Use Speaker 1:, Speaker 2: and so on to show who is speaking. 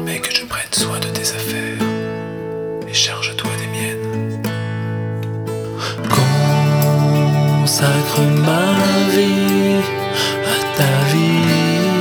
Speaker 1: mais que je prenne soin de tes affaires et charge-toi des miennes.
Speaker 2: Consacre ma vie à ta vie.